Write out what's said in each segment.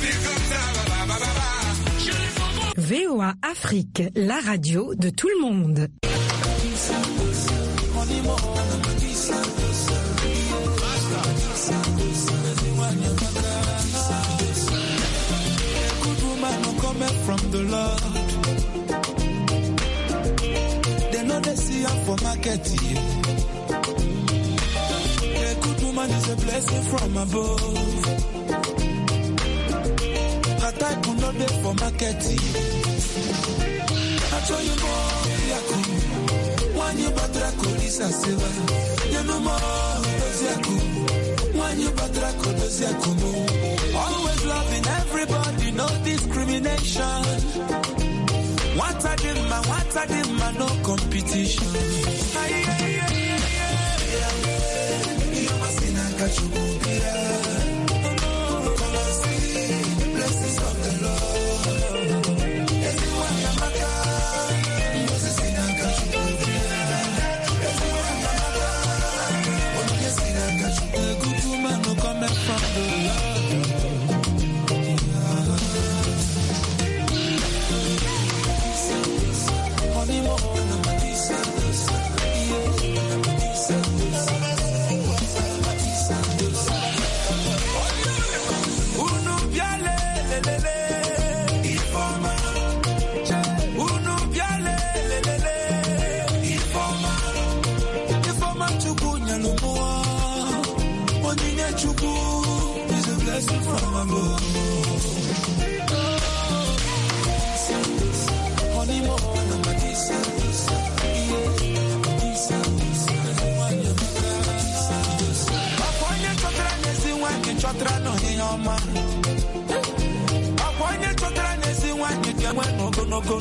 VOA Afrique, la radio de tout le monde. From the Lord, they know they see her for market. A good woman is a blessing from above. Her type will not be for market. I told you more, Yaku. When you batra kolisa seva, you know more, Yaku. When you batra kolisa Yaku. Always loving everybody, no discrimination. What I did, man, no competition. You must be not catch you. Come and see the blessings of the Lord. Everyone you make, you must see not catch you. Everyone you make, you see not catch you. A good woman no come from the Lord. You will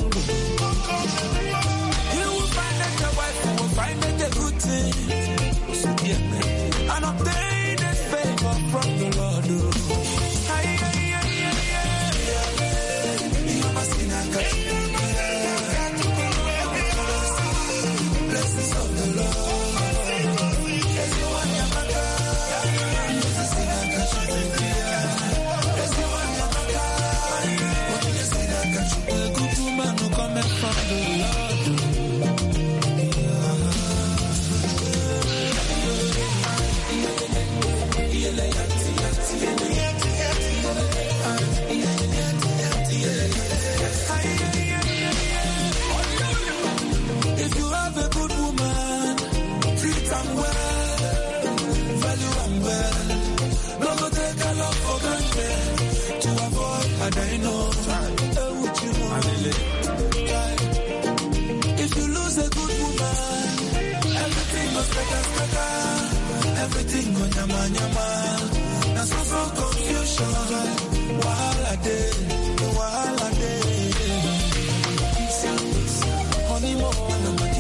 find that your wife will find it a good thing. And obtain a favor from the Lord. You must be not catch you. Blessings of the Lord. Everyone you make, you must be not catch you. Everyone you make, you must be not catch you. Coming from the Lord. If you have a good woman, treat them well, value them well. Don't go take a love for granted to avoid a dino. What you want? If you lose a good woman, everything goes better. Everything go nyama. That's so confusion. Wahala day. Honey more than my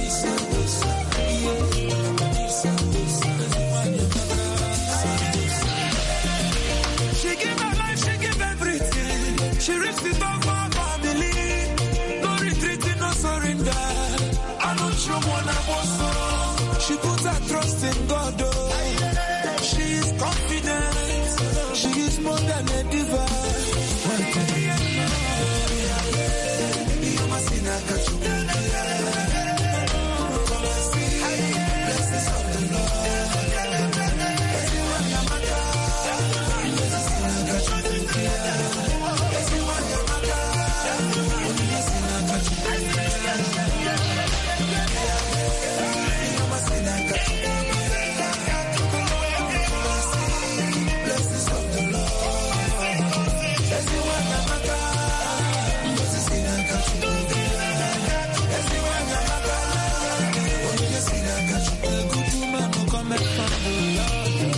She give her life, she give everything. She risks it all for family. No retreating, no surrender. I don't show one I was so. She puts her trust in God. She is confident. She is more than a diva. You must see that catch you. Blessings of the Lord. Everyone you make, you must see that catch you. Everyone you make, you must see that catch you. You must see that catch you. Blessings of the Lord. Everyone you make, you must see that catch you. Everyone you make, you must see that catch you. A good woman will come from the Lord.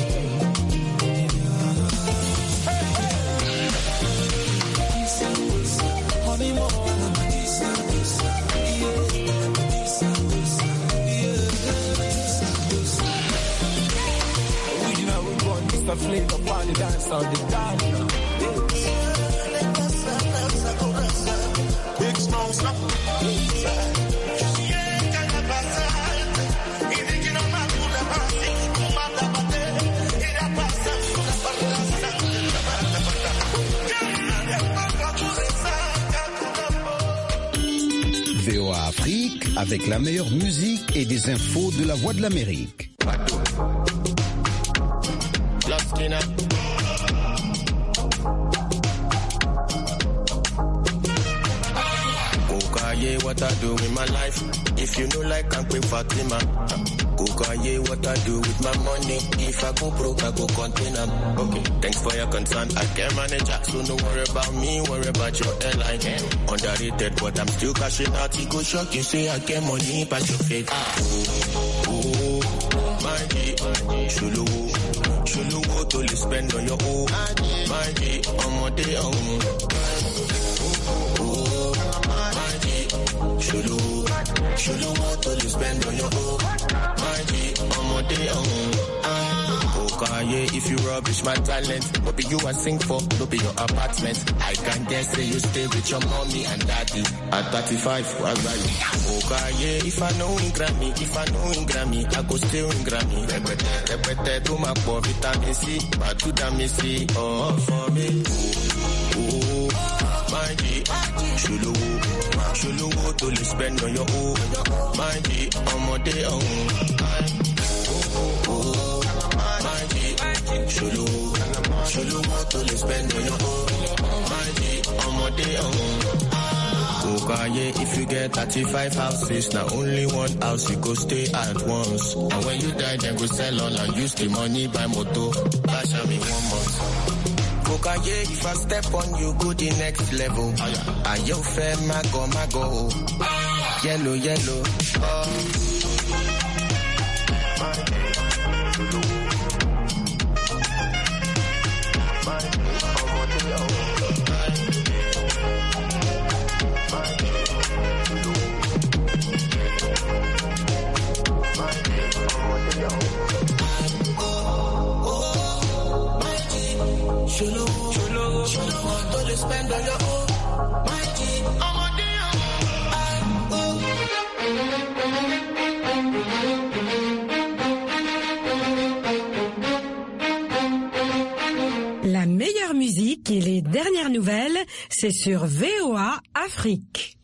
Honey more than my Mr. Flavor on the dance on the dance. Big Smoke Stop. VOA Afrique avec la meilleure musique et des infos de la Voix de l'Amérique. Yeah, what I do with my life. If you know like I'm quick Fatima. Yeah, what I do with my money. If I go broke, I go contain them. Okay, thanks for your concern. I can manage that, so no worry about me, worry about your airline. Underrated, but I'm still cashing out. You go shock, you say I get money, pass your face. Oh, my G, Shulu, to spend on your own. My G, on my day, Shulu, what to spend on your own. My G, I'm a day okay, if you rubbish my talent, what be you I sing for, no be your apartment. I can guess say you stay with your mommy and daddy. At 35, what about you? Okay, if I know in Grammy, I go still in Grammy. Repete, to my poor vitamin C, but to damn see, oh, for me. Oh, my G, Shulu, to spend on your own. My G, I'm a day on. My G, Shulu, to spend on your own. My G, I'm a day on. Okay, if you get 35 houses, now only one house you go stay at once. And when you die, then go sell all and use the money buy moto. Bash me 1 month. Okay, if I step on you, go the next level. Are you fair, mago? Yellow. Shulu, don't spend on your own. My G, I'm a La meilleure musique et les dernières nouvelles, c'est sur VOA Afrique.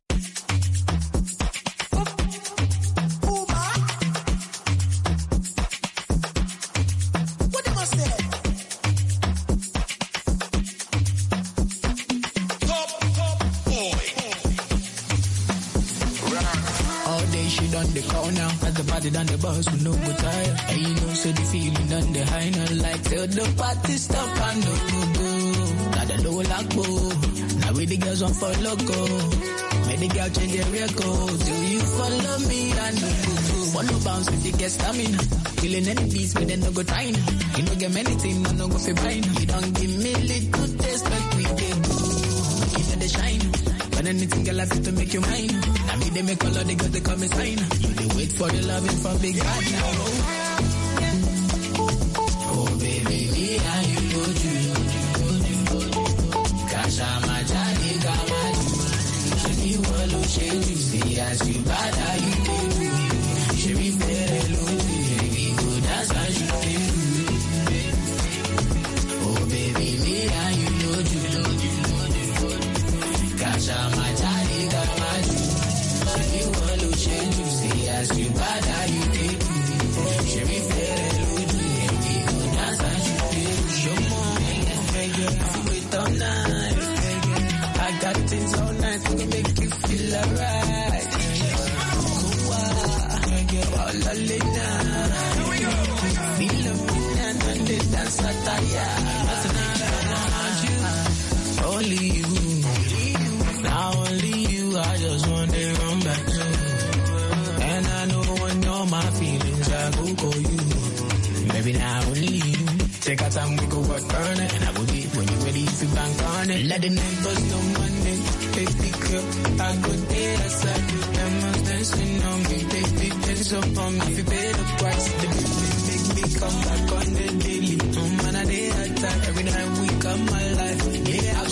The call now, at the party down the bus, we no go tired. And you know, so the feeling on the high now, like till the party stop and no go. Now the low lock bow. Now we the girls want for loco. Make the girl change their record. Do you follow me and no go? Follow bounce if you get stamina. Killing any beats, but then no go trying. You don't get many things, no go for buying. You don't give me little taste like we did. You know the shine. But anything girl I fit to make you mine. I mean they make all of the girls they come and sign. You they wait for the loving from big God now. Oh baby, me and you go to Kasha Majani Gamadu. She wallow, she see as you bad you do. She be fair alone, baby go dance as you do. Oh baby, me and you go to Kasha Majani Gamadu. She wallow, she see as you bad you do. She be fair alone, baby go dance as you do. Show more, wait all night. I got things all night to make you feel alright. All the lena, feel the and the dance attire. Only you, now only you. I just want to run back to. And I know when all my feelings, I go call you. Maybe now only you. Take our time, we go work burn it. And I will be when you're ready if you bank on it. Let the neighbors know money. Baby girl, I go there aside. Them was dancing on me. Baby, dance up on me. If you pay the price, the make me come back on the daily. Man, I did attack every night we come my life. Yeah, I